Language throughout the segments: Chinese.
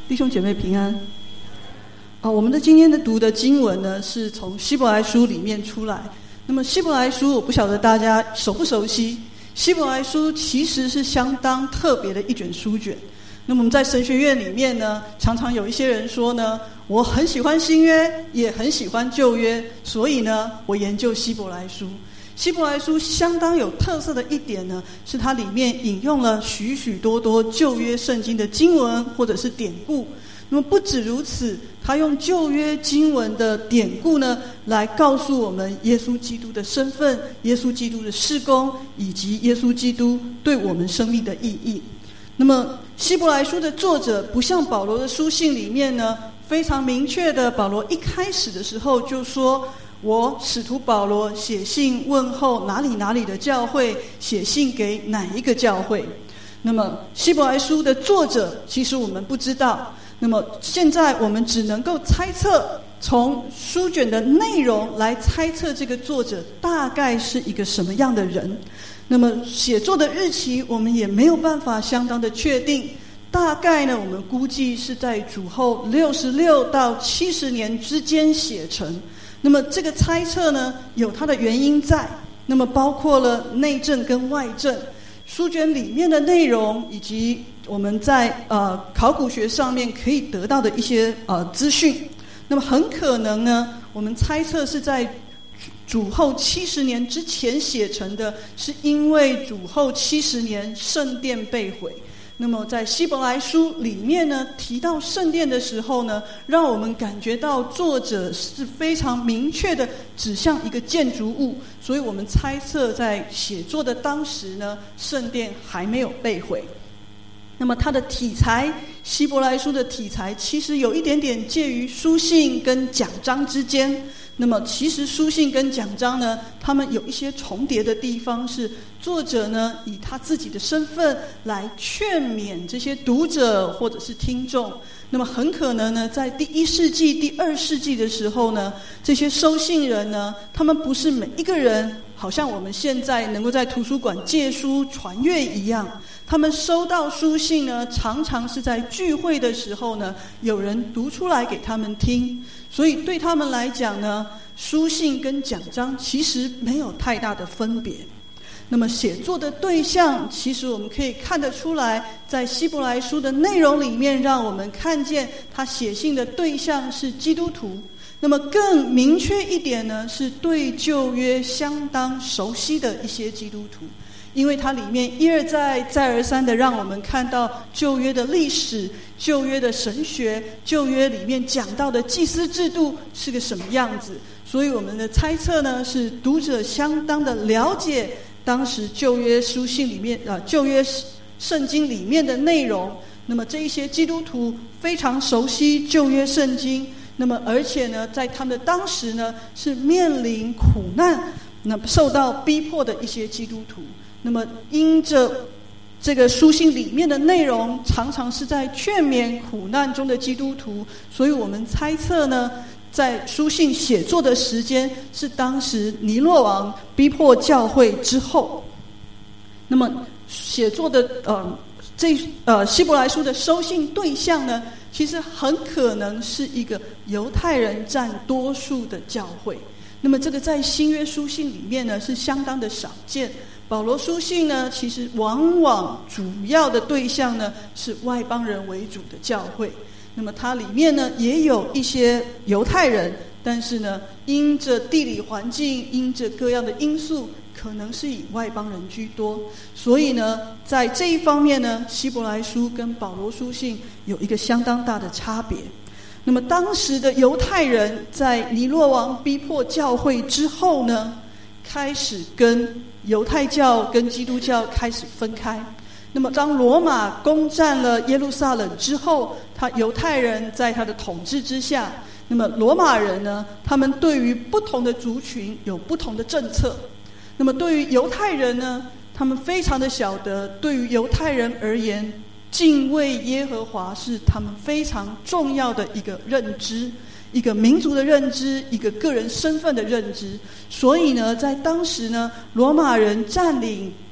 弟兄姐妹平安。我们今天读的经文呢，是从希伯来书里面出来。那么希伯来书，我不晓得大家熟不熟悉。希伯来书其实是相当特别的一卷书卷。那么我们在神学院里面呢，常常有一些人说呢，我很喜欢新约，也很喜欢旧约，所以呢，我研究希伯来书。希伯来书相当有特色的一点呢，是它里面引用了许许多多旧约圣经的经文或者是典故。那么不止如此，他用旧约经文的典故呢，来告诉我们耶稣基督的身份、耶稣基督的事工，以及耶稣基督对我们生命的意义。那么希伯来书的作者不像保罗的书信里面呢，非常明确的，保罗一开始的时候就说，我使徒保罗写信问候哪里的教会，写信给哪一个教会。那么希伯来书的作者其实我们不知道，那么现在我们只能够猜测，从书卷的内容来猜测这个作者大概是一个什么样的人。那么写作的日期我们也没有办法相当的确定，大概呢我们估计是在主后66到70年之间写成。那么这个猜测呢，有它的原因在，那么包括了内证跟外证，书卷里面的内容，以及我们在考古学上面可以得到的一些资讯。那么很可能呢，我们猜测是在主后70年之前写成的，是因为主后70年圣殿被毁。那么在希伯来书里面呢，提到圣殿的时候呢，让我们感觉到作者是非常明确的指向一个建筑物，所以我们猜测在写作的当时呢，圣殿还没有被毁。那么它的题材，希伯来书的题材其实有一点点介于书信跟讲章之间。那么其实书信跟讲章呢，他们有一些重叠的地方，是作者呢以他自己的身份来劝勉这些读者或者是听众。那么很可能呢，在第1世纪、第2世纪的时候呢，这些收信人呢，他们不是每一个人好像我们现在能够在图书馆借书传阅一样，他们收到书信呢，常常是在聚会的时候呢，有人读出来给他们听。所以对他们来讲呢，书信跟讲章其实没有太大的分别。那么写作的对象，其实我们可以看得出来，在希伯来书的内容里面，让我们看见他写信的对象是基督徒。那么更明确一点呢，是对旧约相当熟悉的一些基督徒，因为它里面一而再再而三的让我们看到旧约的历史、旧约的神学、旧约里面讲到的祭司制度是个什么样子。所以我们的猜测呢，是读者相当的了解当时旧约书信里面旧约圣经里面的内容。那么这一些基督徒非常熟悉旧约圣经，那么而且呢，在他们的当时呢，是面临苦难，那么受到逼迫的一些基督徒。那么因着这个书信里面的内容常常是在劝勉苦难中的基督徒，所以我们猜测呢，在书信写作的时间是当时尼罗王逼迫教会之后。那么写作的希伯来书的收信对象呢，其实很可能是一个犹太人占多数的教会。那么这个在新约书信里面呢，是相当的少见。保罗书信呢，其实往往主要的对象呢，是外邦人为主的教会。那么它里面呢，也有一些犹太人，但是呢，因着地理环境，因着各样的因素，可能是以外邦人居多。所以呢，在这一方面呢，希伯来书跟保罗书信有一个相当大的差别。那么当时的犹太人在尼罗王逼迫教会之后呢，开始跟犹太教跟基督教开始分开。那么当罗马攻占了耶路撒冷之后，犹太人在他的统治之下，那么罗马人呢，他们对于不同的族群有不同的政策。那么对于犹太人呢，他们非常的晓得，对于犹太人而言，敬畏耶和华是他们非常重要的一个认知，一个民族的认知，一个个人身份的认知。所以呢，在当时呢，罗马人占领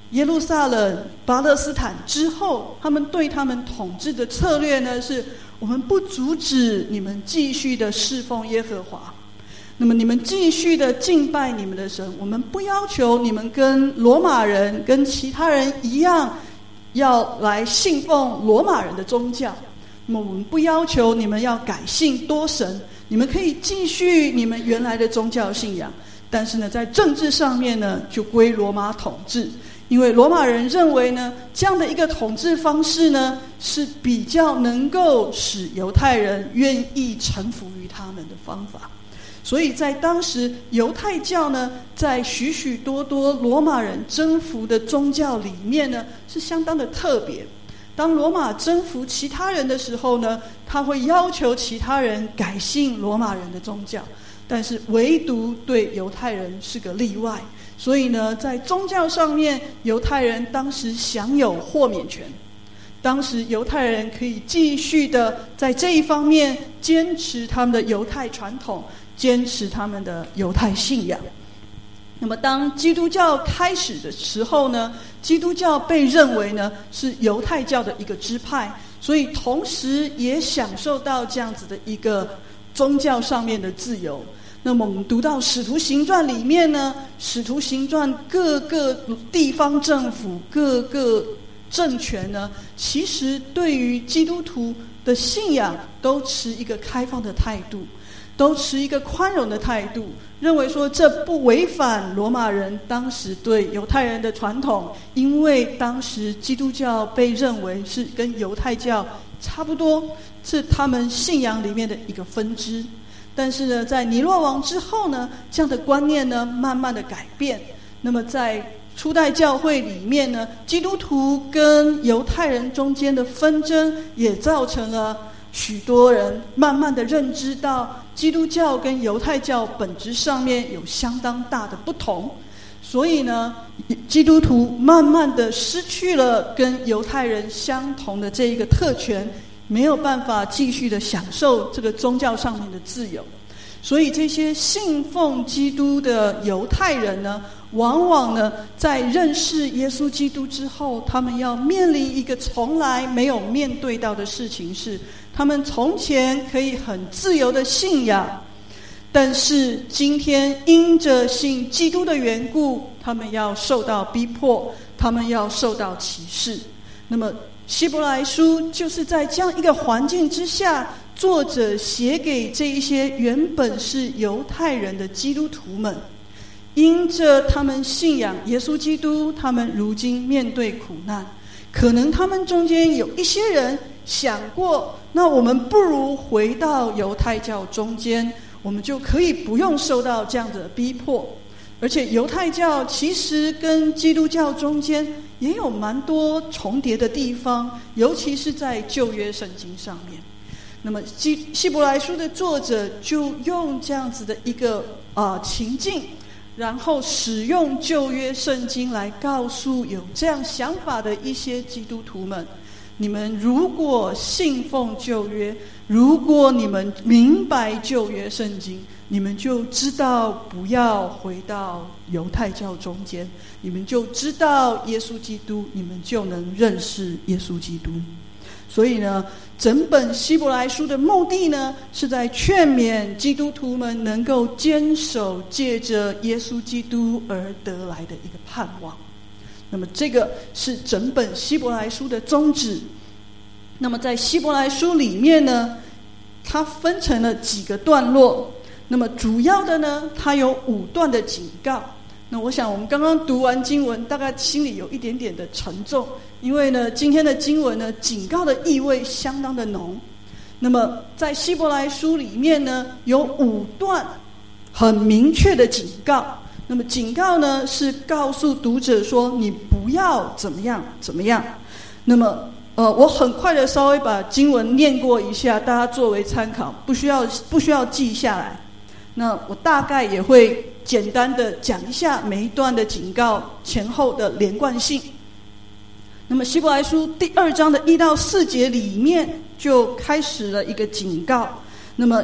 耶路撒冷、巴勒斯坦之后，他们对他们统治的策略呢，是我们不阻止你们继续的侍奉耶和华，那么你们继续的敬拜你们的神，我们不要求你们跟罗马人、跟其他人一样，要来信奉罗马人的宗教。那么我们不要求你们要改信多神，你们可以继续你们原来的宗教信仰，但是呢，在政治上面呢，就归罗马统治。因为罗马人认为呢，这样的一个统治方式呢，是比较能够使犹太人愿意臣服于他们的方法。所以在当时，犹太教呢，在许许多多罗马人征服的宗教里面呢，是相当的特别。当罗马征服其他人的时候呢，他会要求其他人改信罗马人的宗教，但是唯独对犹太人是个例外。所以呢，在宗教上面，犹太人当时享有豁免权。当时犹太人可以继续的在这一方面坚持他们的犹太传统，坚持他们的犹太信仰。那么当基督教开始的时候呢，基督教被认为呢是犹太教的一个支派，所以同时也享受到这样子的一个宗教上面的自由。那么我们读到《使徒行传》里面呢，《使徒行传》各个地方政府、各个政权呢，其实对于基督徒的信仰都持一个开放的态度，都持一个宽容的态度，认为说这不违反罗马人当时对犹太人的传统，因为当时基督教被认为是跟犹太教差不多，是他们信仰里面的一个分支。但是呢，在尼罗王之后呢，这样的观念呢慢慢的改变。那么在初代教会里面呢，基督徒跟犹太人中间的纷争，也造成了许多人慢慢的认知到基督教跟犹太教本质上面有相当大的不同。所以呢，基督徒慢慢的失去了跟犹太人相同的这一个特权，没有办法继续的享受这个宗教上面的自由。所以这些信奉基督的犹太人呢，往往呢在认识耶稣基督之后，他们要面临一个从来没有面对到的事情，是他们从前可以很自由的信仰，但是今天因着信基督的缘故，他们要受到逼迫，他们要受到歧视。那么希伯来书就是在这样一个环境之下，作者写给这一些原本是犹太人的基督徒们，因着他们信仰耶稣基督，他们如今面对苦难，可能他们中间有一些人想过，那我们不如回到犹太教中间，我们就可以不用受到这样的逼迫。而且犹太教其实跟基督教中间也有蛮多重叠的地方，尤其是在旧约圣经上面。那么希伯来书的作者就用这样子的一个情境，然后使用旧约圣经来告诉有这样想法的一些基督徒们，你们如果信奉旧约，如果你们明白旧约圣经，你们就知道不要回到犹太教中间，你们就知道耶稣基督，你们就能认识耶稣基督。所以呢，整本希伯来书的目的呢，是在劝勉基督徒们能够坚守借着耶稣基督而得来的一个盼望。那么这个是整本希伯来书的宗旨。那么在希伯来书里面呢，它分成了几个段落。那么主要的呢，它有5段的警告。那我想我们刚刚读完经文，大概心里有一点点的沉重，因为呢，今天的经文呢，警告的意味相当的浓。那么在希伯来书里面呢，有5段很明确的警告。那么警告呢，是告诉读者说，你不要怎么样怎么样。那么我很快的稍微把经文念过一下，大家作为参考，不需要记下来。那我大概也会简单的讲一下每一段的警告前后的连贯性。那么希伯来书第2章的1到4节里面就开始了一个警告。那么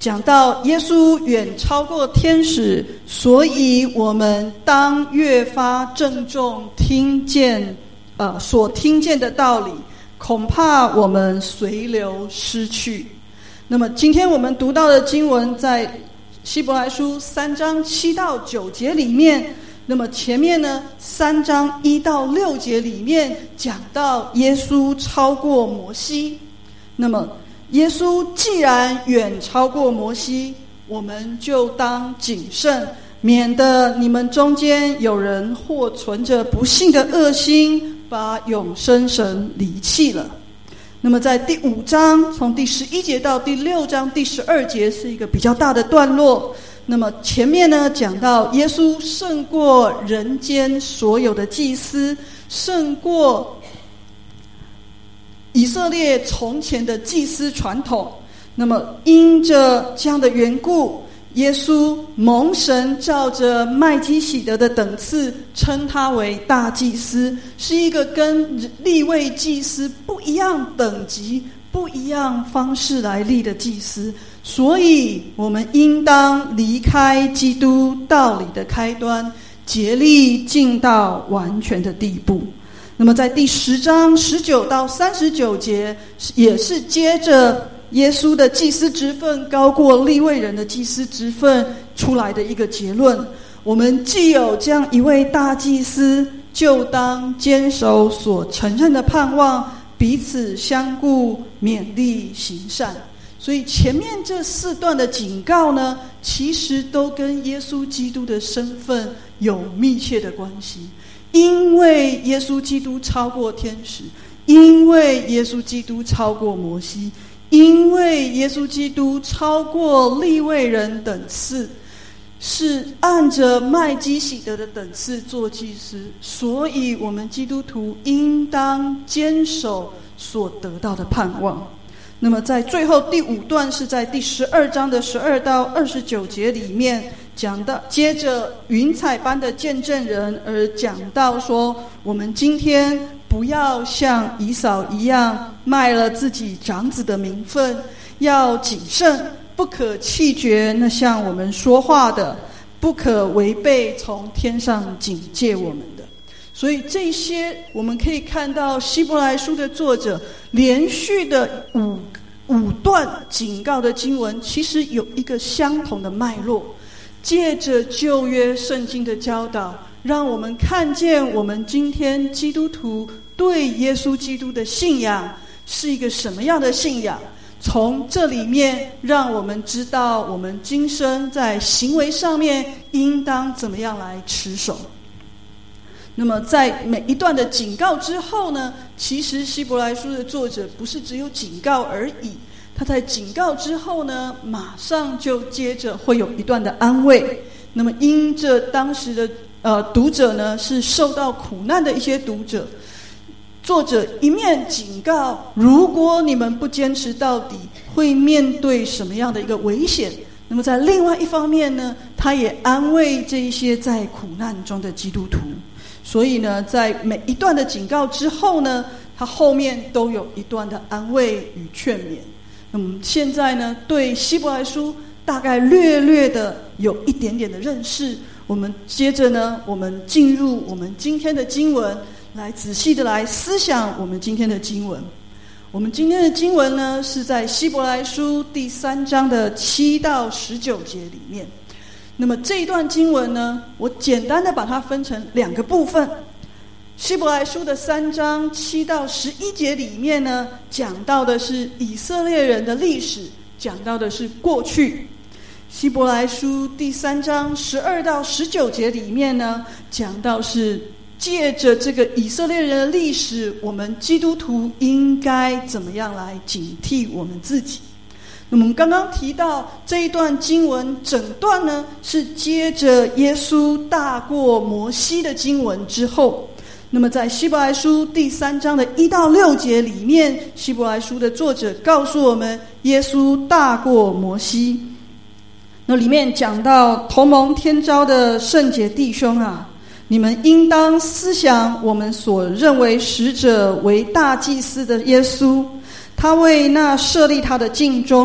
讲到耶稣远超过天使，所以我们当越发郑重所听见的道理，恐怕我们随流失去。那么今天我们读到的经文在希伯来书3章7到9节里面，那么前面呢3章1到6节里面讲到耶稣超过摩西。那么耶稣既然远超过摩西，我们就当谨慎，免得你们中间有人或存着不信的恶心，把永生神离弃了。那么在第5章从第11节到第6章第12节是一个比较大的段落。那么前面呢讲到耶稣胜过人间所有的祭司，胜过以色列从前的祭司传统。那么因着这样的缘故，耶稣蒙神照着麦基洗德的等次称他为大祭司，是一个跟利未祭司不一样等级、不一样方式来立的祭司。所以我们应当离开基督道理的开端，竭力进到完全的地步。那么在第10章19到39节也是接着耶稣的祭司职分高过利未人的祭司职分出来的一个结论。我们既有这样一位大祭司，就当坚守所承认的盼望，彼此相顾，勉励行善。所以前面这4段的警告呢，其实都跟耶稣基督的身份有密切的关系。因为耶稣基督超过天使，因为耶稣基督超过摩西，因为耶稣基督超过利未人等次，是按着麦基洗德的等次做祭司，所以我们基督徒应当坚守所得到的盼望。那么在最后第5段是在第12章的12到29节里面讲到，接着云彩般的见证人而讲到说，我们今天不要像以扫一样卖了自己长子的名分，要谨慎，不可弃绝那向我们说话的，不可违背从天上警戒我们的。所以这些我们可以看到希伯来书的作者连续的五段警告的经文，其实有一个相同的脉络，借着旧约圣经的教导，让我们看见我们今天基督徒对耶稣基督的信仰是一个什么样的信仰。从这里面让我们知道我们今生在行为上面应当怎么样来持守。那么在每一段的警告之后呢，其实希伯来书的作者不是只有警告而已，他在警告之后呢，马上就接着会有一段的安慰。那么因着当时的读者呢是受到苦难的一些读者，作者一面警告，如果你们不坚持到底，会面对什么样的一个危险。那么在另外一方面呢，他也安慰这一些在苦难中的基督徒。所以呢，在每一段的警告之后呢，他后面都有一段的安慰与劝勉。那么现在呢，对希伯来书大概略的有一点点的认识。我们接着呢，我们进入我们今天的经文，来仔细的来思想我们今天的经文。我们今天的经文呢，是在希伯来书第3章的7到19节里面。那么这一段经文呢，我简单的把它分成2个部分。希伯来书的3章7到11节里面呢，讲到的是以色列人的历史，讲到的是过去。希伯来书第3章12到19节里面呢，讲到是借着这个以色列人的历史，我们基督徒应该怎么样来警惕我们自己。那么我们刚刚提到这一段经文整段呢，是接着耶稣大过摩西的经文之后。那么在希伯来书第3章的1到6节里面，希伯来书的作者告诉我们，耶稣大过摩西。那里面讲到，同蒙天召的圣洁弟兄啊，你们应当思想我们所认为使者为大祭司的耶稣，他为那设立他的境中，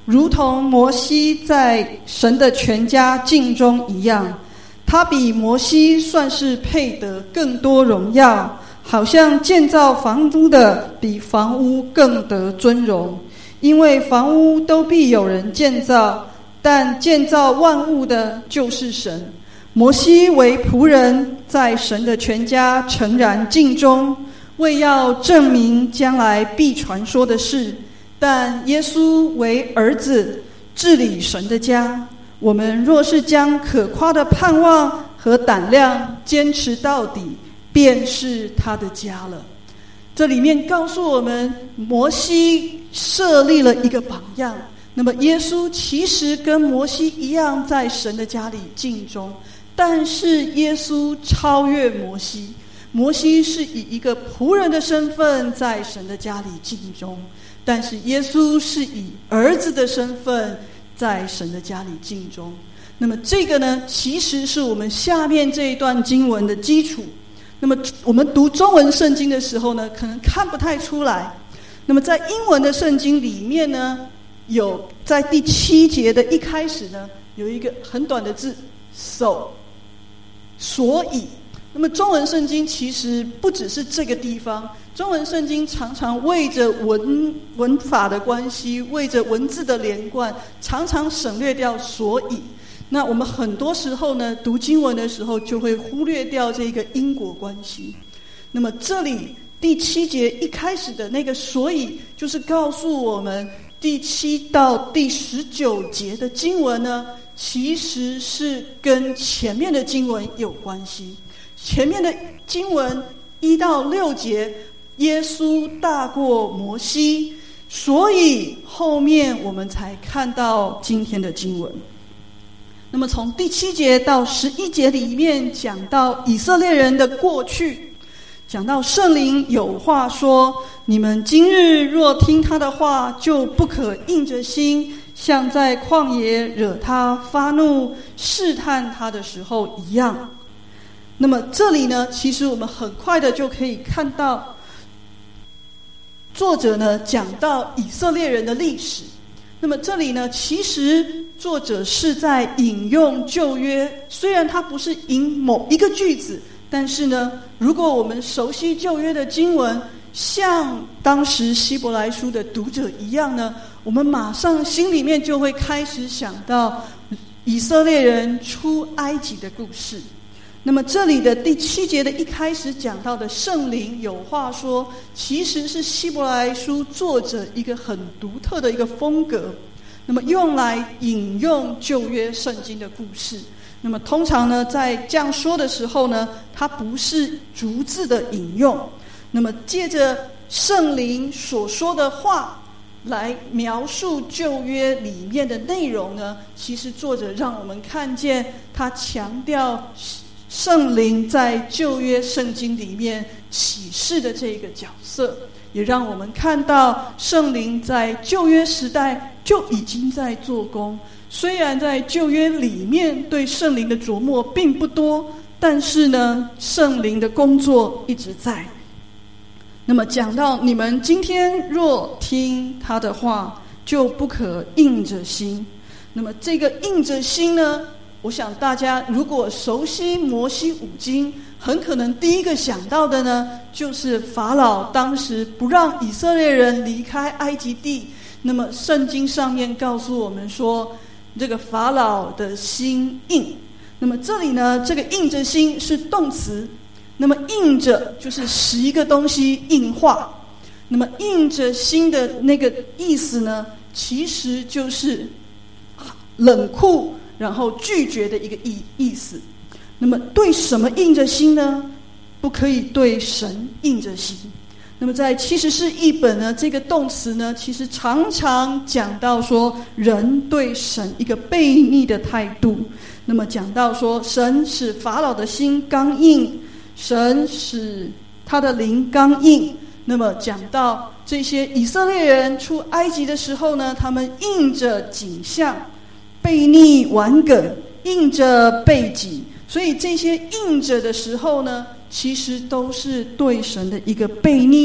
如同摩西在神的全家境中一样，他比摩西算是配得更多荣耀，好像建造房屋的比房屋更得尊荣。因为房屋都必有人建造，但建造万物的就是神。摩西为仆人，在神的全家诚然尽忠，为要证明将来必传说的事。但耶稣为儿子，治理神的家。我们若是将可夸的盼望和胆量坚持到底，便是他的家了。这里面告诉我们，摩西设立了一个榜样，那么耶稣其实跟摩西一样，在神的家里尽忠，但是耶稣超越摩西。摩西是以一个仆人的身份在神的家里尽忠，但是耶稣是以儿子的身份在神的家里尽忠。那么这个呢，其实是我们下面这一段经文的基础。那么我们读中文圣经的时候呢，可能看不太出来。那么在英文的圣经里面呢，有在第7节的一开始呢，有一个很短的字 so， 所以。那么中文圣经其实不只是这个地方，中文圣经常常为着文法的关系，为着文字的连贯，常常省略掉所以。那我们很多时候呢，读经文的时候就会忽略掉这个因果关系。那么这里第7节一开始的那个所以，就是告诉我们第7到第19节的经文呢，其实是跟前面的经文有关系。前面的经文1到6节，耶稣大过摩西，所以后面我们才看到今天的经文。那么从第7节到11节里面讲到以色列人的过去，讲到圣灵有话说，你们今日若听他的话，就不可硬着心，像在旷野惹他发怒试探他的时候一样。那么这里呢，其实我们很快的就可以看到，作者呢讲到以色列人的历史。那么这里呢，其实作者是在引用旧约，虽然他不是引某一个句子，但是呢，如果我们熟悉旧约的经文，像当时希伯来书的读者一样呢，我们马上心里面就会开始想到以色列人出埃及的故事。那么这里的第7节的一开始讲到的圣灵有话说，其实是希伯来书作者一个很独特的一个风格，那么用来引用旧约圣经的故事。那么通常呢，在这样说的时候呢，它不是逐字的引用，那么借着圣灵所说的话来描述旧约里面的内容呢，其实作者让我们看见他强调圣灵在旧约圣经里面启示的这个角色，也让我们看到圣灵在旧约时代就已经在做工。虽然在旧约里面对圣灵的琢磨并不多，但是呢，圣灵的工作一直在。那么讲到你们今天若听他的话，就不可硬着心。那么这个硬着心呢，我想大家如果熟悉摩西五经，很可能第一个想到的呢，就是法老当时不让以色列人离开埃及地。那么圣经上面告诉我们说，这个法老的心硬。那么这里呢，这个硬着心是动词，那么硬着就是使一个东西硬化。那么硬着心的那个意思呢，其实就是冷酷然后拒绝的一个意思。那么对什么硬着心呢？不可以对神硬着心。那么在其实是译本呢，这个动词呢，其实常常讲到说人对神一个悖逆的态度。那么讲到说神使法老的心刚硬，神使他的灵刚硬。那么讲到这些以色列人出埃及的时候呢，他们硬着颈项，悖逆顽梗，硬着背脊。所以这些硬着的时候呢，其实都是对神的一个悖逆，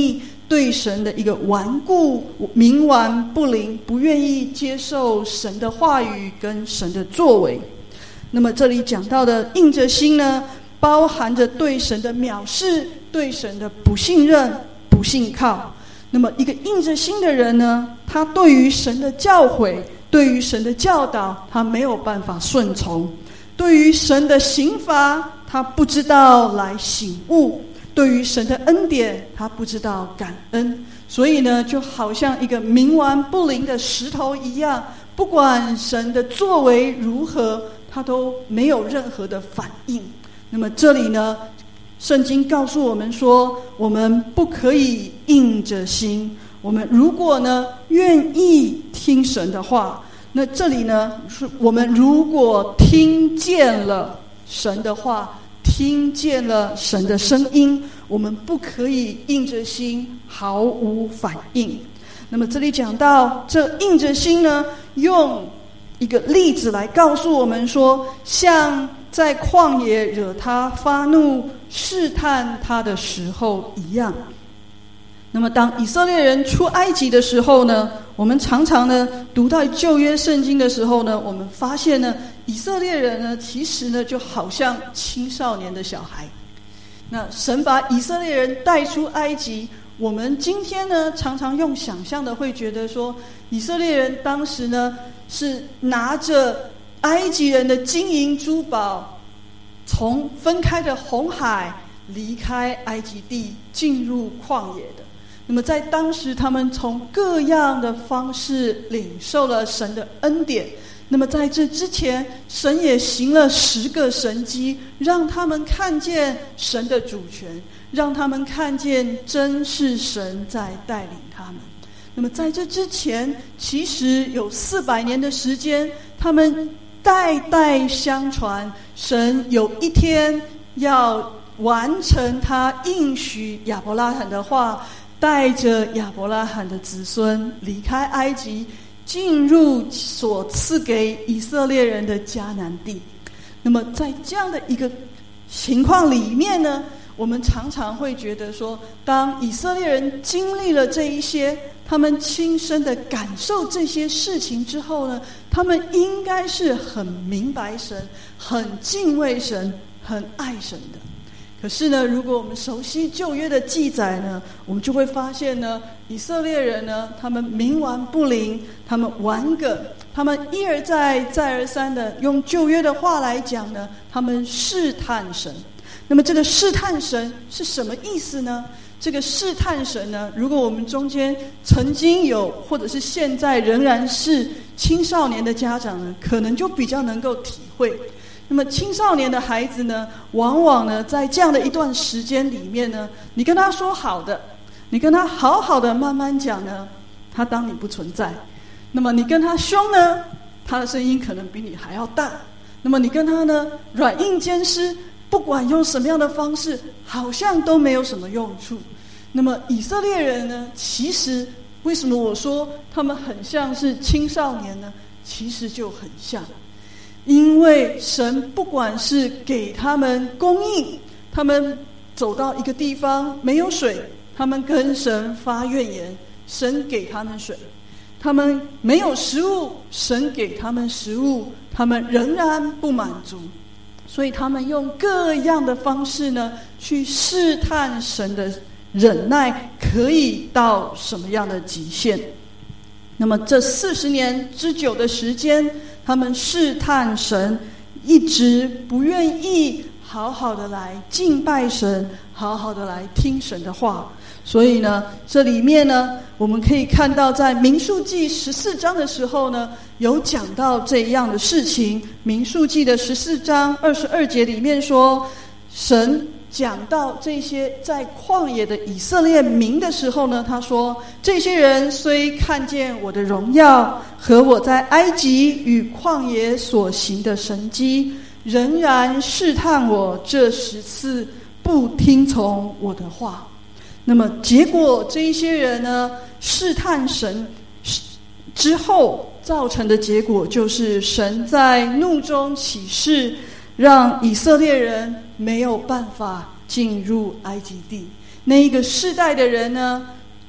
对神的一个顽固、冥顽不灵，不愿意接受神的话语跟神的作为。那么这里讲到的硬着心呢，包含着对神的藐视，对神的不信任、不信靠。那么一个硬着心的人呢，他对于神的教诲，对于神的教导，他没有办法顺从；对于神的刑罚，他不知道来醒悟；对于神的恩典，他不知道感恩。所以呢，就好像一个冥顽不灵的石头一样，不管神的作为如何，他都没有任何的反应。那么这里呢，圣经告诉我们说，我们不可以硬着心。我们如果呢愿意听神的话，那这里呢是我们如果听见了神的话，听见了神的声音，我们不可以硬着心毫无反应。那么这里讲到这硬着心呢，用一个例子来告诉我们说，像在旷野惹他发怒试探他的时候一样。那么当以色列人出埃及的时候呢，我们常常呢读到旧约圣经的时候呢，我们发现呢，以色列人呢其实呢就好像青少年的小孩。那神把以色列人带出埃及，我们今天呢常常用想象的会觉得说，以色列人当时呢是拿着埃及人的金银珠宝，从分开的红海离开埃及地，进入旷野的。那么在当时，他们从各样的方式领受了神的恩典。那么在这之前，神也行了10个神迹，让他们看见神的主权，让他们看见真是神在带领他们。那么在这之前，其实有400年的时间，他们代代相传，神有一天要完成他应许亚伯拉罕的话，带着亚伯拉罕的子孙离开埃及，进入所赐给以色列人的迦南地。那么在这样的一个情况里面呢，我们常常会觉得说，当以色列人经历了这一些，他们亲身的感受这些事情之后呢，他们应该是很明白神，很敬畏神，很爱神的。可是呢，如果我们熟悉旧约的记载呢，我们就会发现呢，以色列人呢，他们冥顽不灵，他们顽梗，他们一而再再而三的用旧约的话来讲呢，他们试探神。那么这个试探神是什么意思呢？这个试探神呢，如果我们中间曾经有，或者是现在仍然是青少年的家长呢，可能就比较能够体会。那么青少年的孩子呢，往往呢在这样的一段时间里面呢，你跟他说好的，你跟他好好的慢慢讲呢，他当你不存在。那么你跟他凶呢，他的声音可能比你还要大。那么你跟他呢软硬兼施，不管用什么样的方式，好像都没有什么用处。那么以色列人呢，其实为什么我说他们很像是青少年呢？其实就很像。因为神不管是给他们供应，他们走到一个地方没有水，他们跟神发怨言，神给他们水；他们没有食物，神给他们食物，他们仍然不满足。所以他们用各样的方式呢，去试探神的忍耐可以到什么样的极限。那么这40年之久的时间，他们试探神，一直不愿意好好的来敬拜神，好好的来听神的话。所以呢，这里面呢，我们可以看到在民数记14章的时候呢，有讲到这样的事情。民数记的14章22节里面说，神讲到这些在旷野的以色列民的时候呢，他说，这些人虽看见我的荣耀和我在埃及与旷野所行的神迹，仍然试探我这10次，不听从我的话。那么结果这一些人呢，试探神之后造成的结果，就是神在怒中起誓，让以色列人没有办法进入埃及地。那一个世代的人呢，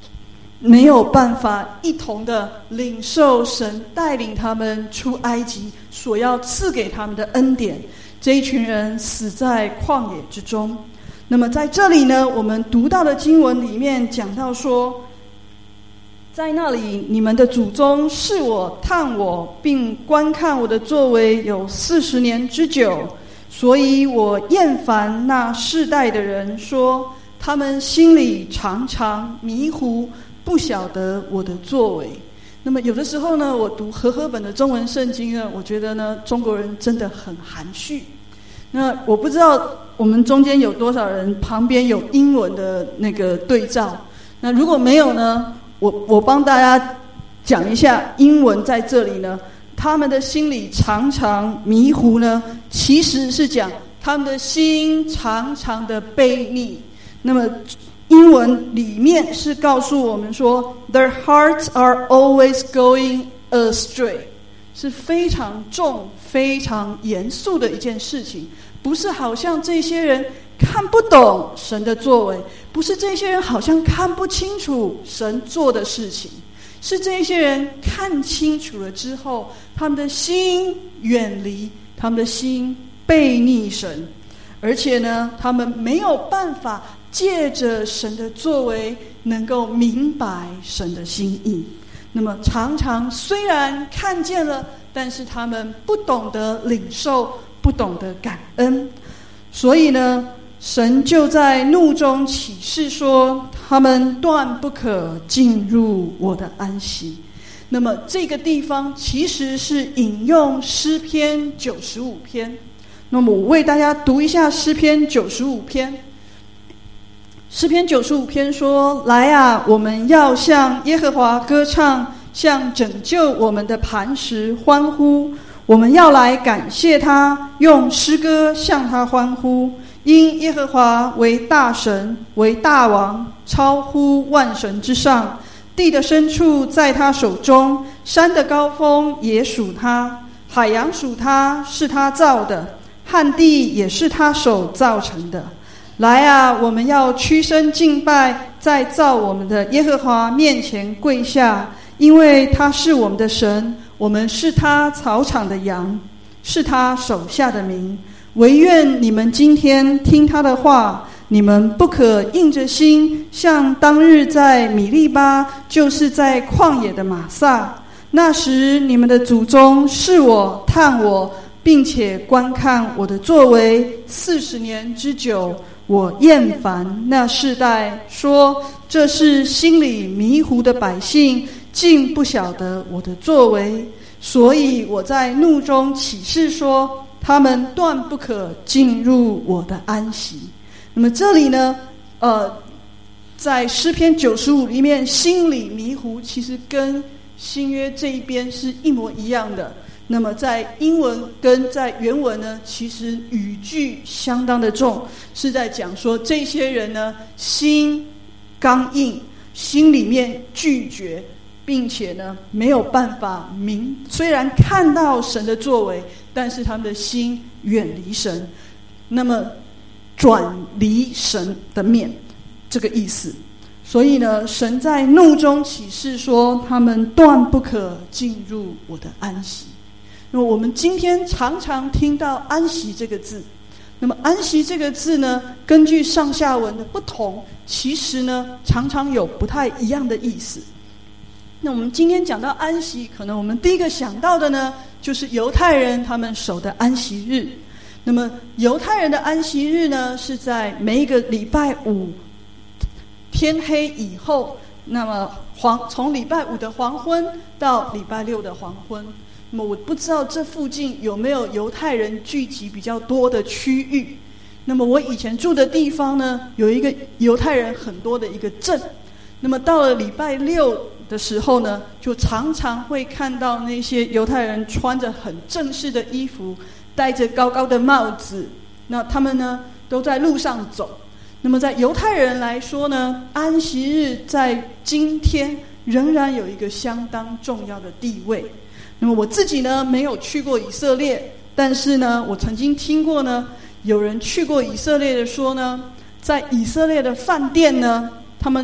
没有办法一同的领受神带领他们出埃及所要赐给他们的恩典。这一群人死在旷野之中。那么在这里呢，我们读到的经文里面讲到说，在那里你们的祖宗试我探我，并观看我的作为有40年之久，所以我厌烦那世代的人，说他们心里常常迷糊，不晓得我的作为。那么有的时候呢，我读和合本的中文圣经呢，我觉得呢，中国人真的很含蓄。那我不知道我们中间有多少人旁边有英文的那个对照。那如果没有呢，我帮大家讲一下英文在这里呢，他们的心里常常迷糊呢，其实是讲他们的心常常的悖逆。那么英文里面是告诉我们说 Their hearts are always going astray， 是非常重非常严肃的一件事情。不是好像这些人看不懂神的作为，不是这些人好像看不清楚神做的事情，是这些人看清楚了之后，他们的心远离，他们的心悖逆神，而且呢，他们没有办法借着神的作为能够明白神的心意。那么常常虽然看见了，但是他们不懂得领受，不懂得感恩。所以呢，神就在怒中起誓说，他们断不可进入我的安息。那么这个地方其实是引用诗篇95篇。那么我为大家读一下诗篇95篇。诗篇95篇说，来啊，我们要向耶和华歌唱，向拯救我们的磐石欢呼。我们要来感谢他，用诗歌向他欢呼。因耶和华为大神，为大王，超乎万神之上。地的深处在他手中，山的高峰也属他，海洋属他，是他造的，旱地也是他手造成的。来啊，我们要屈身敬拜，在造我们的耶和华面前跪下，因为他是我们的神，我们是他草场的羊，是他手下的民。惟愿你们今天听他的话，你们不可硬着心，像当日在米利巴，就是在旷野的玛撒。那时你们的祖宗试我探我，并且观看我的作为40年之久。我厌烦那世代，说这是心里迷糊的百姓，竟不晓得我的作为。所以我在怒中起誓说，他们断不可进入我的安息。那么这里呢，在诗篇95里面，心里迷糊其实跟新约这一边是一模一样的。那么在英文跟在原文呢，其实语句相当的重，是在讲说这些人呢心刚硬，心里面拒绝，并且呢没有办法虽然看到神的作为，但是他们的心远离神，那么转离神的面，这个意思。所以呢，神在怒中起誓说，他们断不可进入我的安息。那么我们今天常常听到安息这个字，那么安息这个字呢，根据上下文的不同，其实呢常常有不太一样的意思。那我们今天讲到安息，可能我们第一个想到的呢，就是犹太人他们守的安息日。那么犹太人的安息日呢，是在每一个礼拜五天黑以后，那么从礼拜五的黄昏到礼拜六的黄昏。那么我不知道这附近有没有犹太人聚集比较多的区域。那么我以前住的地方呢，有一个犹太人很多的一个镇。那么到了礼拜六的时候呢，就常常会看到那些犹太人穿着很正式的衣服，戴着高高的帽子，那他们呢都在路上走。那么在犹太人来说呢，安息日在今天仍然有一个相当重要的地位。那么我自己呢没有去过以色列，但是呢我曾经听过呢有人去过以色列的说呢，在以色列的饭店呢，他们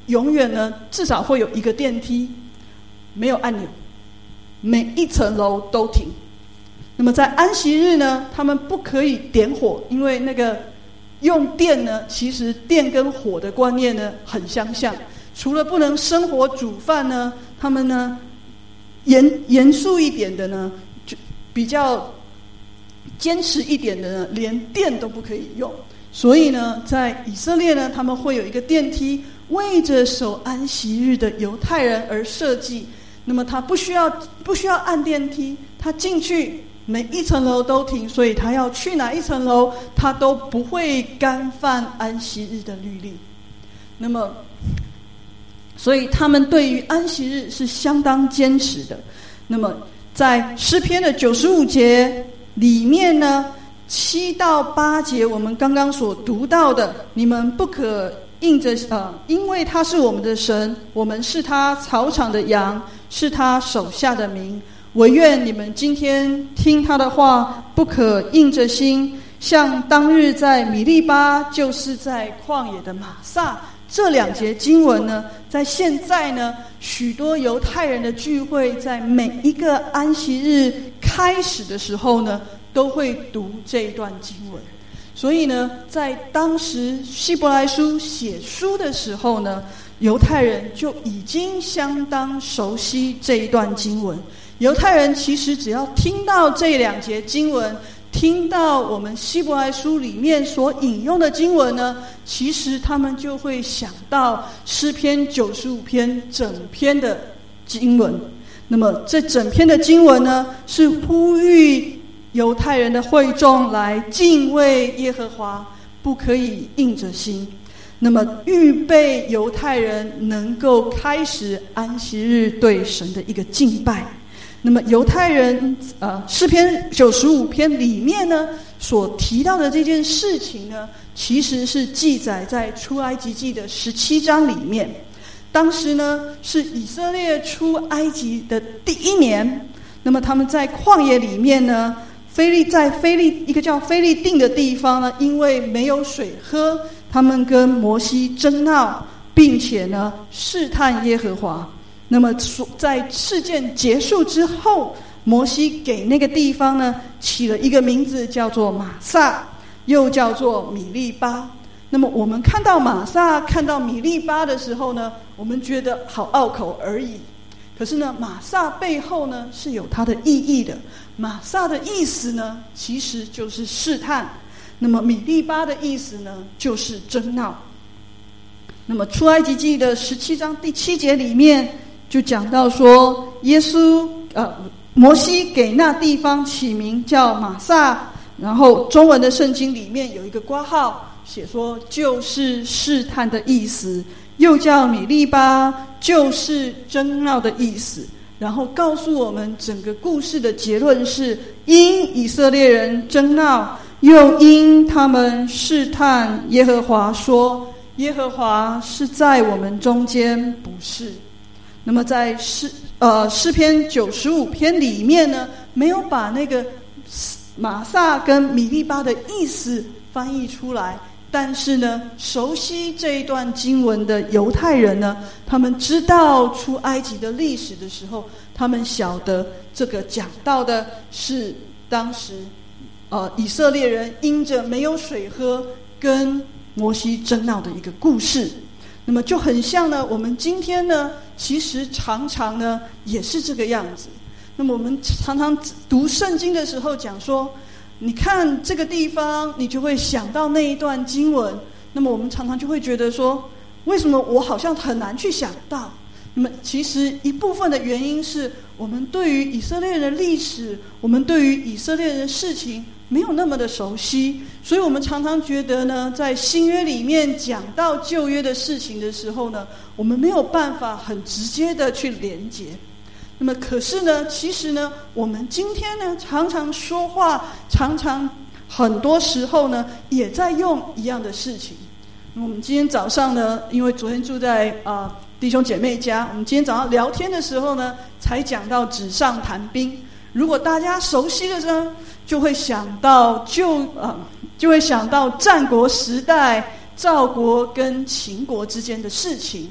永远呢至少会有一个电梯，没有按钮，每一层楼都停。那么在安息日呢，他们不可以点火，因为那个用电呢，其实电跟火的观念呢很相像。除了不能生火煮饭呢，他们呢严肃一点的呢，就比较坚持一点的呢，连电都不可以用。所以呢，在以色列呢，他们会有一个电梯，为着守安息日的犹太人而设计。那么他不需要按电梯，他进去每一层楼都停，所以他要去哪一层楼，他都不会干犯安息日的律例。那么所以他们对于安息日是相当坚持的。那么在诗篇的95节里面呢，7到8节我们刚刚所读到的，你们不可因为他是我们的神，我们是他草场的羊，是他手下的民，惟愿你们今天听他的话，不可硬着心，像当日在米利巴，就是在旷野的玛撒。这2节经文呢，在现在呢，许多犹太人的聚会，在每一个安息日开始的时候呢，都会读这一段经文。所以呢，在当时希伯来书写书的时候呢，犹太人就已经相当熟悉这一段经文。犹太人其实只要听到这2节经文，听到我们希伯来书里面所引用的经文呢，其实他们就会想到诗篇95篇整篇的经文。那么这整篇的经文呢，是呼吁犹太人的会众来敬畏耶和华，不可以硬着心。那么预备犹太人能够开始安息日对神的一个敬拜。那么犹太人诗篇95篇里面呢所提到的这件事情呢，其实是记载在出埃及记的17章里面。当时呢是以色列出埃及的第1年，那么他们在旷野里面呢，一个叫非利定的地方呢，因为没有水喝，他们跟摩西争闹，并且呢试探耶和华。那么在事件结束之后，摩西给那个地方呢起了一个名字，叫做玛撒，又叫做米利巴。那么我们看到玛撒看到米利巴的时候呢，我们觉得好拗口而已。可是呢，玛撒背后呢是有它的意义的。玛撒的意思呢其实就是试探，那么米利巴的意思呢就是争闹。那么出埃及记的17章第7节里面就讲到说，摩西给那地方起名叫玛撒，然后中文的圣经里面有一个括号写说就是试探的意思，又叫米利巴，就是争闹的意思。然后告诉我们整个故事的结论是，因以色列人争闹，又因他们试探耶和华，说耶和华是在我们中间，不是。那么在诗篇95篇里面呢，没有把那个玛撒跟米利巴的意思翻译出来，但是呢，熟悉这一段经文的犹太人呢，他们知道出埃及的历史的时候，他们晓得这个讲到的是当时以色列人因着没有水喝跟摩西争闹的一个故事。那么就很像呢，我们今天呢其实常常呢也是这个样子。那么我们常常读圣经的时候讲说，你看这个地方，你就会想到那一段经文。那么我们常常就会觉得说，为什么我好像很难去想到？那么其实一部分的原因是我们对于以色列人的历史，我们对于以色列人的事情没有那么的熟悉，所以我们常常觉得呢，在新约里面讲到旧约的事情的时候呢，我们没有办法很直接的去连结。那么可是呢，其实呢，我们今天呢常常说话，常常很多时候呢也在用一样的事情。那我们今天早上呢，因为昨天住在弟兄姐妹家，我们今天早上聊天的时候呢，才讲到纸上谈兵。如果大家熟悉的呢，就会想到战国时代赵国跟秦国之间的事情。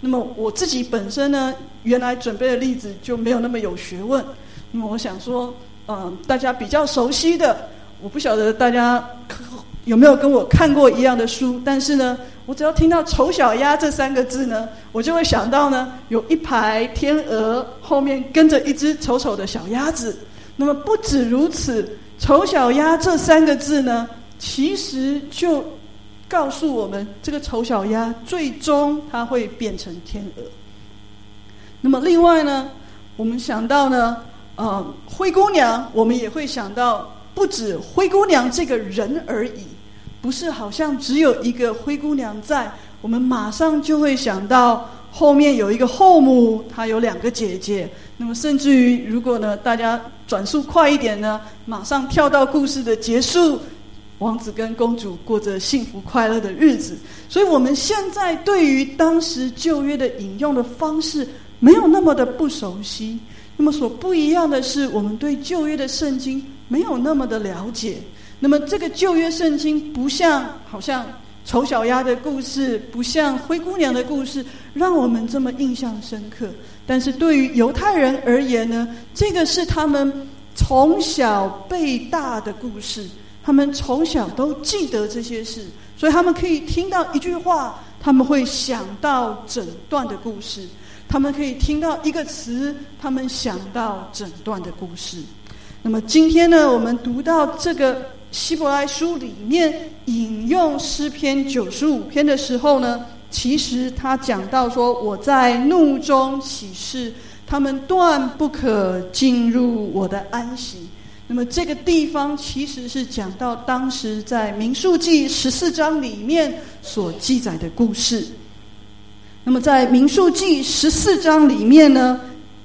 那么我自己本身呢，原来准备的例子就没有那么有学问。那么我想说，大家比较熟悉的，我不晓得大家有没有跟我看过一样的书，但是呢，我只要听到丑小鸭这3个字呢，我就会想到呢，有一排天鹅后面跟着一只丑丑的小鸭子。那么不止如此，丑小鸭这3个字呢，其实就告诉我们，这个丑小鸭最终它会变成天鹅。那么另外呢，我们想到呢，灰姑娘，我们也会想到，不止灰姑娘这个人而已，不是好像只有一个灰姑娘在，我们马上就会想到后面有一个后母，她有2个姐姐。那么甚至于，如果呢大家转速快一点呢，马上跳到故事的结束，王子跟公主过着幸福快乐的日子。所以我们现在对于当时旧约的引用的方式没有那么的不熟悉。那么所不一样的是，我们对旧约的圣经没有那么的了解。那么这个旧约圣经不像好像丑小鸭的故事，不像灰姑娘的故事让我们这么印象深刻。但是对于犹太人而言呢，这个是他们从小背大的故事，他们从小都记得这些事，所以他们可以听到一句话，他们会想到整段的故事，他们可以听到一个词，他们想到整段的故事。那么今天呢，我们读到这个希伯来书里面引用诗篇95篇的时候呢，其实他讲到说，我在怒中起誓，他们断不可进入我的安息。那么这个地方其实是讲到当时在民数记14章里面所记载的故事。那么在民数记14章里面呢，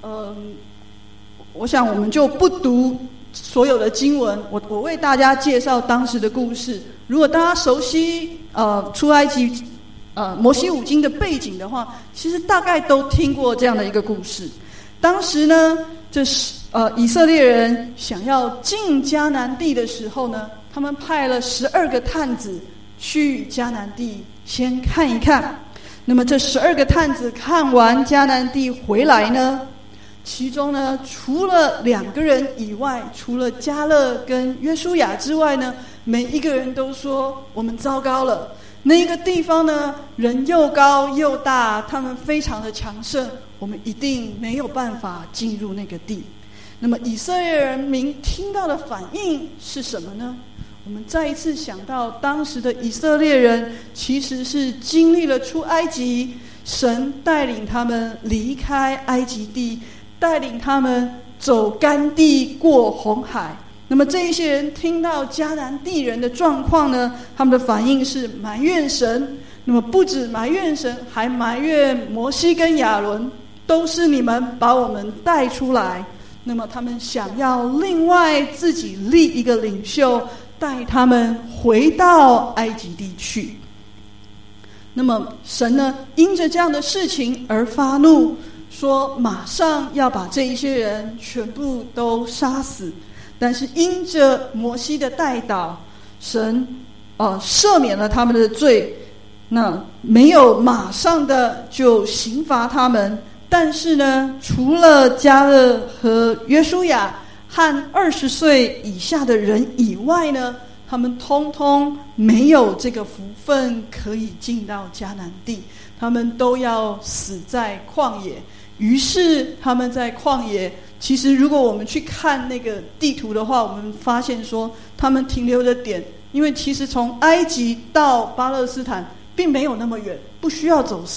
我想我们就不读所有的经文，我为大家介绍当时的故事。如果大家熟悉出埃及摩西五经的背景的话，其实大概都听过这样的一个故事。当时呢，这以色列人想要进迦南地的时候呢，他们派了12个探子去迦南地先看一看。那么这12个探子看完迦南地回来呢，其中呢，除了2个人以外，除了迦勒跟约书亚之外呢，每一个人都说，我们糟糕了，那个地方呢，人又高又大，他们非常的强盛，我们一定没有办法进入那个地。那么以色列人民听到的反应是什么呢？我们再一次想到当时的以色列人其实是经历了出埃及，神带领他们离开埃及地，带领他们走干地过红海。那么这一些人听到迦南地人的状况呢，他们的反应是埋怨神。那么不止埋怨神，还埋怨摩西跟亚伦，都是你们把我们带出来。那么他们想要另外自己立一个领袖，带他们回到埃及地去。那么神呢，因着这样的事情而发怒，说马上要把这一些人全部都杀死。但是因着摩西的代祷，神赦免了他们的罪，那没有马上的就刑罚他们。但是呢，除了迦勒和约书亚和20岁以下的人以外呢，他们通通没有这个福分可以进到迦南地，他们都要死在旷野。于是他们在旷野，其实如果我们去看那个地图的话，我们发现说他们停留的点，因为其实从埃及到巴勒斯坦并没有那么远，不需要走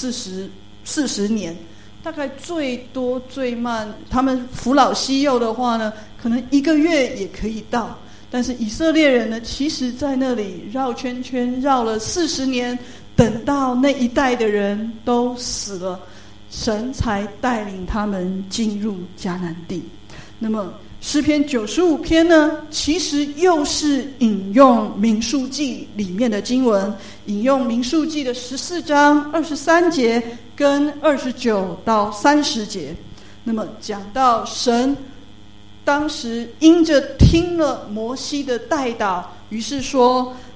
40年，大概最多最慢他们扶老携幼的话呢，可能1个月也可以到。但是以色列人呢，其实在那里绕圈圈绕了40年，等到那一代的人都死了，神才带领他们进入迦南地。那么诗篇95篇呢，其实又是引用民数记里面的经文，引用民数记的14章23节跟29到30节。那么讲到神当时因着听了摩西的代祷，于是说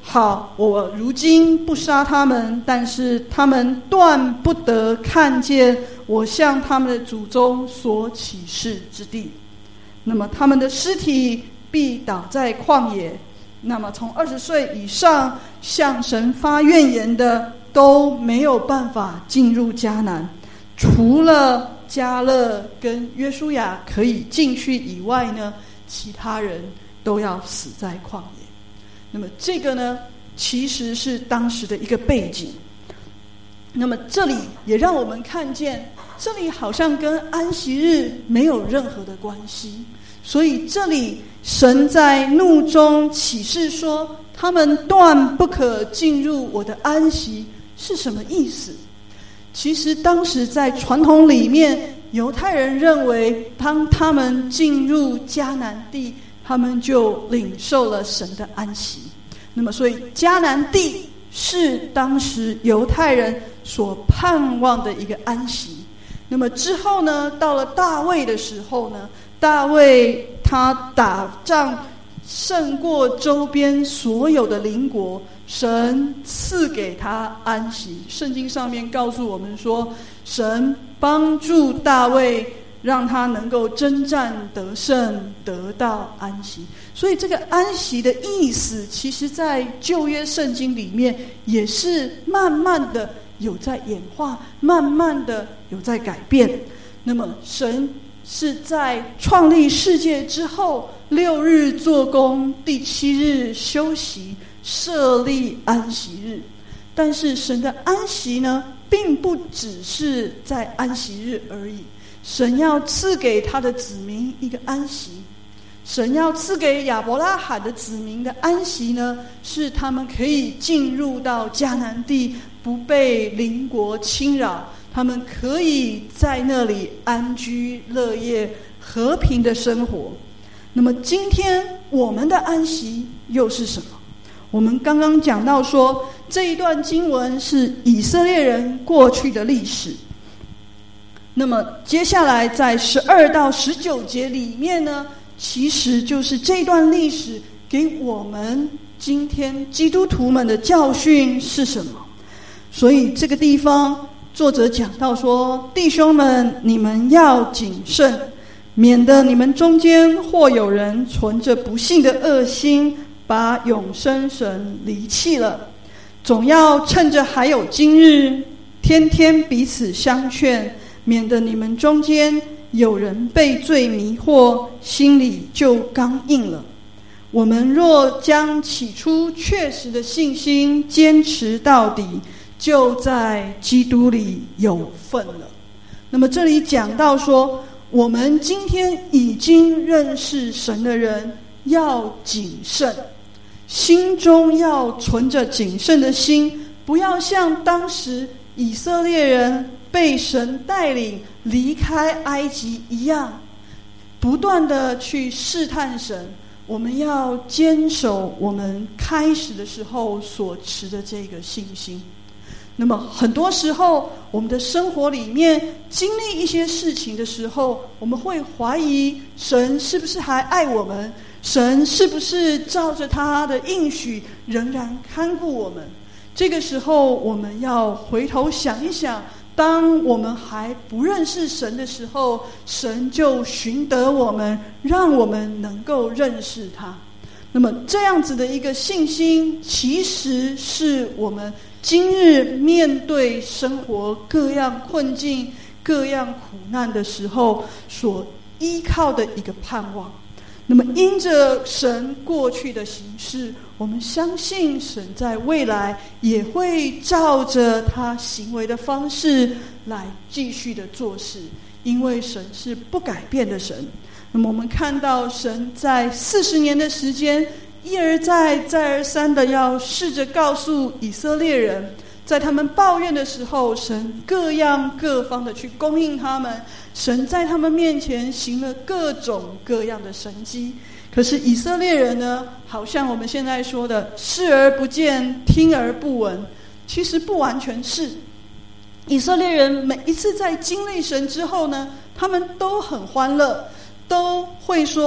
好，我如今不杀他们，但是他们断不得看见我向他们的祖宗所起誓之地。那么他们的尸体必倒在旷野。那么从20岁以上向神发怨言的都没有办法进入迦南，除了迦勒跟约书亚可以进去以外呢，其他人都要死在旷野。那么这个呢，其实是当时的一个背景。那么这里也让我们看见，这里好像跟安息日没有任何的关系。所以这里神在怒中起誓说，他们断不可进入我的安息，是什么意思？其实当时在传统里面，犹太人认为当他们进入迦南地，他们就领受了神的安息。那么所以迦南地是当时犹太人所盼望的一个安息。那么之后呢，到了大卫的时候呢，大卫他打仗胜过周边所有的邻国，神赐给他安息。圣经上面告诉我们说，神帮助大卫，让他能够征战得胜，得到安息。所以这个安息的意思，其实在旧约圣经里面也是慢慢的有在演化，慢慢的有在改变。那么神是在创立世界之后6日做工，第7日休息，设立安息日。但是神的安息呢，并不只是在安息日而已，神要赐给他的子民一个安息。神要赐给亚伯拉罕的子民的安息呢，是他们可以进入到迦南地，不被邻国侵扰，他们可以在那里安居乐业，和平的生活。那么今天我们的安息又是什么？我们刚刚讲到说，这一段经文是以色列人过去的历史。那么接下来在12到19节里面呢，其实就是这段历史给我们今天基督徒们的教训是什么。所以这个地方作者讲到说，弟兄们，你们要谨慎，免得你们中间或有人存着不信的恶心，把永生神离弃了。总要趁着还有今日，天天彼此相劝，免得你们中间有人被罪迷惑，心里就刚硬了。我们若将起初确实的信心坚持到底，就在基督里有份了。那么这里讲到说，我们今天已经认识神的人要谨慎，心中要存着谨慎的心，不要像当时以色列人被神带领离开埃及一样，不断的去试探神。我们要坚守我们开始的时候所持的这个信心。那么很多时候我们的生活里面经历一些事情的时候，我们会怀疑神是不是还爱我们，神是不是照着他的应许仍然看顾我们。这个时候我们要回头想一想，当我们还不认识神的时候，神就寻得我们，让我们能够认识他。那么这样子的一个信心，其实是我们今日面对生活各样困境、各样苦难的时候所依靠的一个盼望。那么因着神过去的行事，我们相信神在未来也会照着他行为的方式来继续的做事，因为神是不改变的神。那么我们看到神在40年的时间，一而再再而三的要试着告诉以色列人，在他们抱怨的时候，神各样各方的去供应他们，神在他们面前行了各种各样的神迹。可是以色列人呢，好像我们现在说的视而不见，听而不闻，其实不完全是。以色列人每一次在经历神之后呢，他们都很欢乐，都会说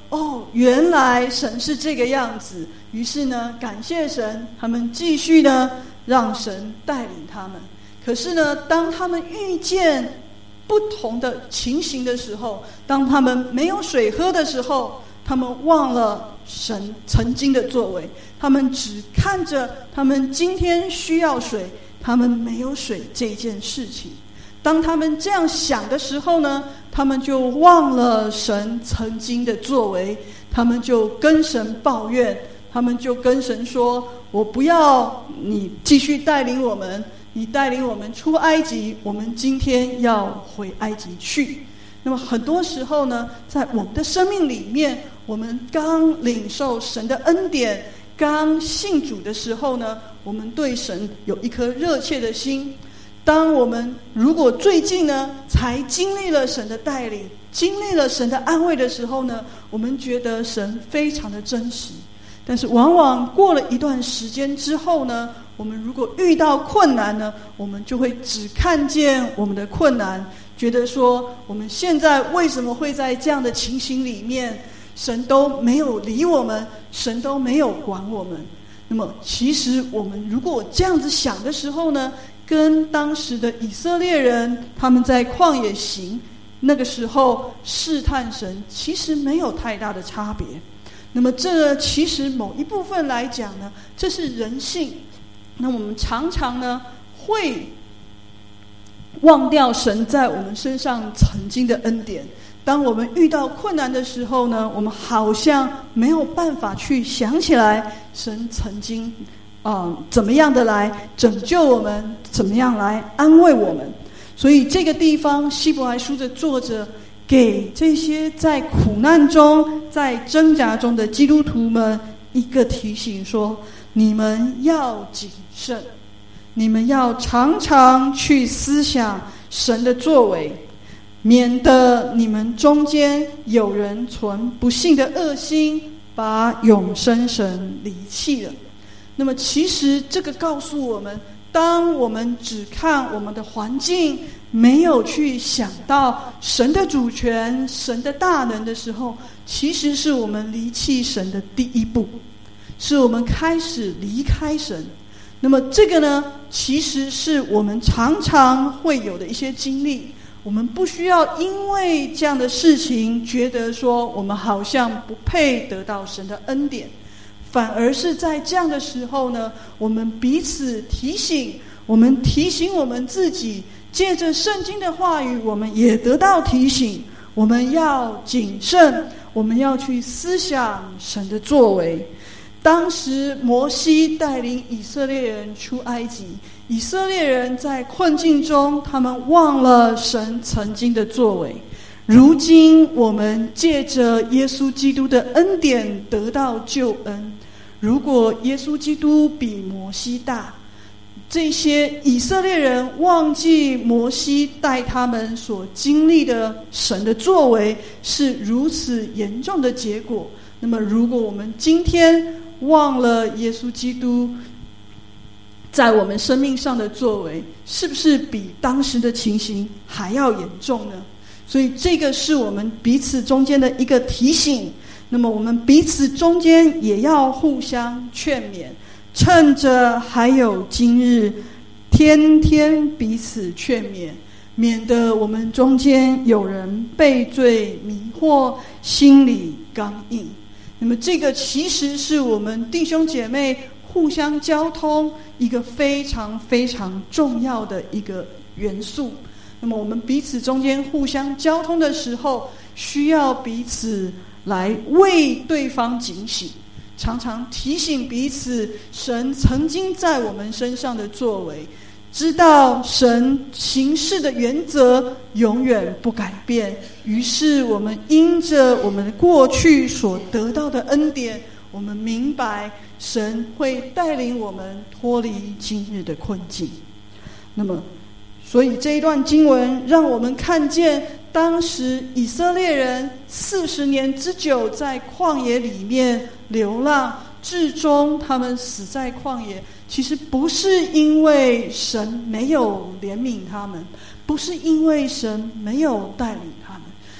原来神是这个样子。于是呢，感谢神，他们继续呢让神带领他们。可是呢，当他们遇见不同的情形的时候，当他们没有水喝的时候，他们忘了神曾经的作为，他们只看着他们今天需要水，他们没有水这件事情。当他们这样想的时候呢，他们就忘了神曾经的作为，他们就跟神抱怨，他们就跟神说，我不要你继续带领我们，你带领我们出埃及，我们今天要回埃及去。那么很多时候呢，在我们的生命里面，我们刚领受神的恩典，刚信主的时候呢，我们对神有一颗热切的心。当我们如果最近呢才经历了神的带领，经历了神的安慰的时候呢，我们觉得神非常的真实。但是往往过了一段时间之后呢，我们如果遇到困难呢，我们就会只看见我们的困难，觉得说我们现在为什么会在这样的情形里面，神都没有理我们，神都没有管我们。那么其实我们如果这样子想的时候呢，跟当时的以色列人他们在旷野行那个时候试探神，其实没有太大的差别。那么这其实某一部分来讲呢，这是人性。那我们常常呢会忘掉神在我们身上曾经的恩典。当我们遇到困难的时候呢，我们好像没有办法去想起来神曾经怎么样的来拯救我们，怎么样来安慰我们。所以这个地方希伯来书的作者给这些在苦难中在挣扎中的基督徒们一个提醒，说你们要谨慎，你们要常常去思想神的作为，免得你们中间有人存不信的恶心，把永生神离弃了。那么其实这个告诉我们，当我们只看我们的环境，没有去想到神的主权，神的大能的时候，其实是我们离弃神的第一步，是我们开始离开神。那么这个呢，其实是我们常常会有的一些经历。我们不需要因为这样的事情觉得说我们好像不配得到神的恩典，反而是在这样的时候呢，我们彼此提醒，我们提醒我们自己，借着圣经的话语，我们也得到提醒，我们要谨慎，我们要去思想神的作为。当时摩西带领以色列人出埃及，以色列人在困境中，他们忘了神曾经的作为。如今我们借着耶稣基督的恩典得到救恩。如果耶稣基督比摩西大，这些以色列人忘记摩西带他们所经历的神的作为是如此严重的结果，那么如果我们今天忘了耶稣基督在我们生命上的作为，是不是比当时的情形还要严重呢？所以这个是我们彼此中间的一个提醒。那么我们彼此中间也要互相劝勉，趁着还有今日，天天彼此劝勉，免得我们中间有人被罪迷惑，心里刚硬。那么这个其实是我们弟兄姐妹互相交通一个非常非常重要的一个元素。那么我们彼此中间互相交通的时候，需要彼此来为对方警醒，常常提醒彼此神曾经在我们身上的作为，知道神行事的原则永远不改变。于是我们因着我们过去所得到的恩典，我们明白神会带领我们脱离今日的困境。那么所以这一段经文让我们看见，当时以色列人40年之久在旷野里面流浪，至终他们死在旷野，其实不是因为神没有怜悯他们，不是因为神没有带领他们，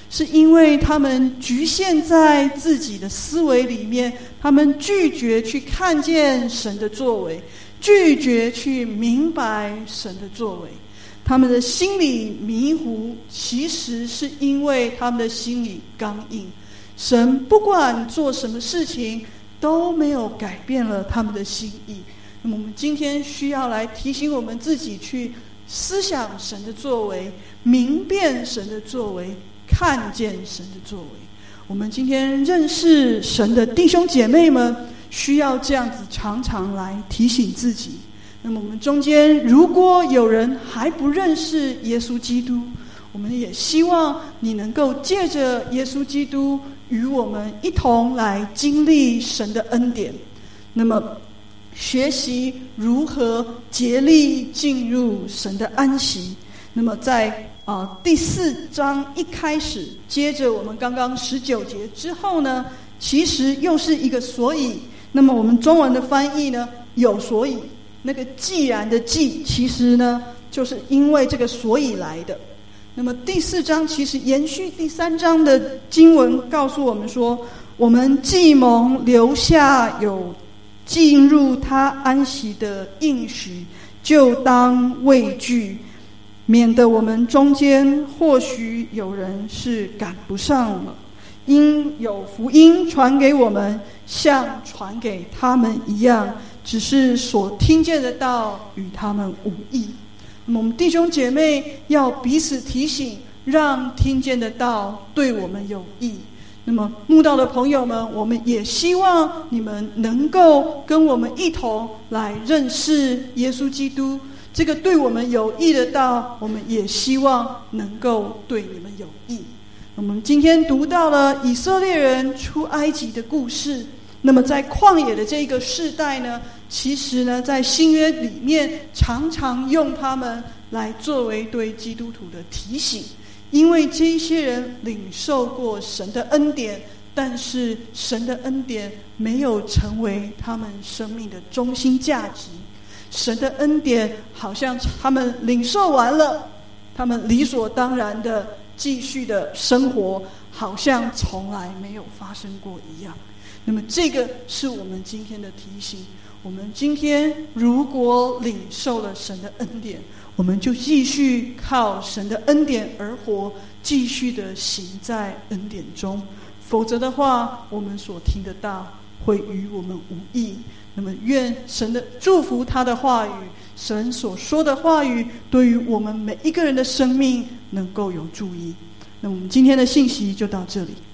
是因为他们局限在自己的思维里面，他们拒绝去看见神的作为，拒绝去明白神的作为。他们的心里迷糊，其实是因为他们的心里刚硬。神不管做什么事情都没有改变了他们的心意。那么我们今天需要来提醒我们自己，去思想神的作为，明辨神的作为，看见神的作为。我们今天认识神的弟兄姐妹们，需要这样子常常来提醒自己。那么我们中间如果有人还不认识耶稣基督，我们也希望你能够借着耶稣基督与我们一同来经历神的恩典，那么学习如何竭力进入神的安息。那么在第4章一开始，接着我们刚刚19节之后呢，其实又是一个所以。那么我们中文的翻译呢，有所以，那个既然的既，其实呢就是因为这个所以来的。那么第4章其实延续第3章的经文，告诉我们说，我们既蒙留下有进入他安息的应许，就当畏惧，免得我们中间或许有人是赶不上了。因有福音传给我们，像传给他们一样，只是所听见的道与他们无异。那么我们弟兄姐妹要彼此提醒，让听见的道对我们有益。那么慕道的朋友们，我们也希望你们能够跟我们一同来认识耶稣基督，这个对我们有益的道，我们也希望能够对你们有益。我们今天读到了以色列人出埃及的故事。那么在旷野的这个世代呢，其实呢在新约里面常常用他们来作为对基督徒的提醒，因为这些人领受过神的恩典，但是神的恩典没有成为他们生命的中心价值。神的恩典好像他们领受完了，他们理所当然的继续的生活，好像从来没有发生过一样。那么这个是我们今天的提醒。我们今天如果领受了神的恩典，我们就继续靠神的恩典而活，继续的行在恩典中。否则的话，我们所听得到会与我们无益。那么愿神的祝福，他的话语，神所说的话语，对于我们每一个人的生命能够有注意。那我们今天的信息就到这里。